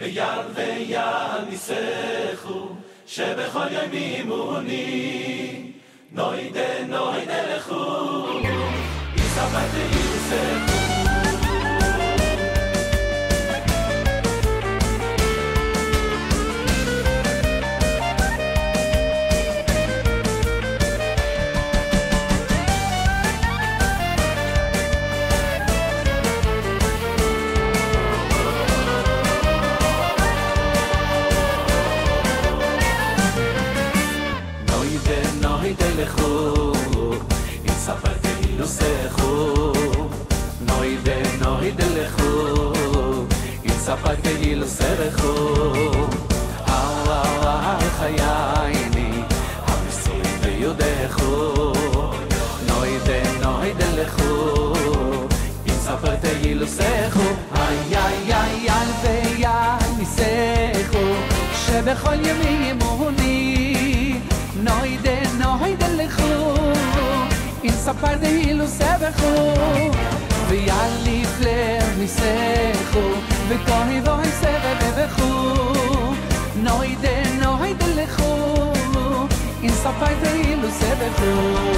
ויעל ויעל ניסחו שבכל יום אימוני נוידה לכו יספק ויוספו ספק יילו סרחו על חייני המסורים ויודחו נוידה לכו אם ספק יילו סרחו איי ניסחו שבכל ימי אמוני נוידה לכו אם ספק יילו סרחו ויעל נפלר ניסחו וקוני בוי סבב וכו נוידה לכו אם ספק ואילו סבבו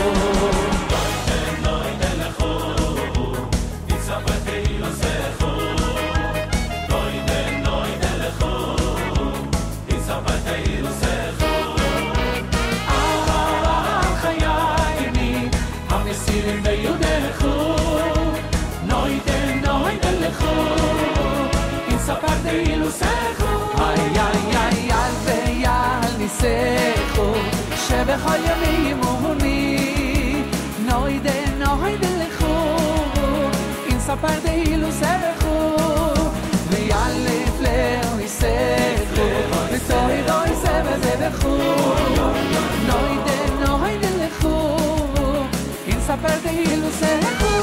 נוידה לכו אם ספק ואילו סבבו נוידה לכו אם ספק ואילו סבבו על חייני המסירים ויודחו נוידה לכו ספק דאילו סחו איי ויעל ניסחו שבכל ימי אמוני נוידה לכו אם ספק דאילו סחו ויעל לפלר ניסחו ותוידוי סבב וכו נוידה לכו אם ספק דאילו סחו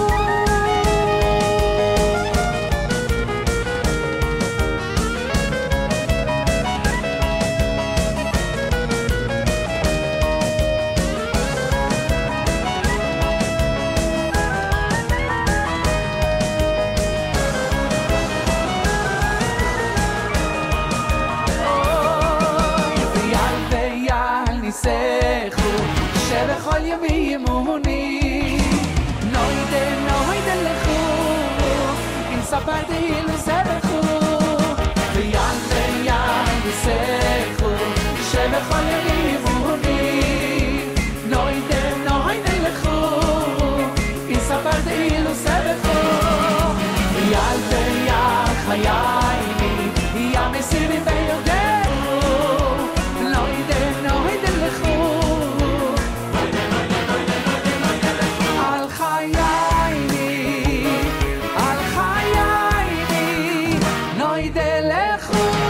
שבכל ימי אמוני נוידה לכו אם ספק דאילו סרחו ויעל ניסחו שבכל ימי אמוני נוידה לכו אם ספק דאילו סרחו ויעל חייני יא מסירים ויודחו נוידה לכו על חייני נוידה לכו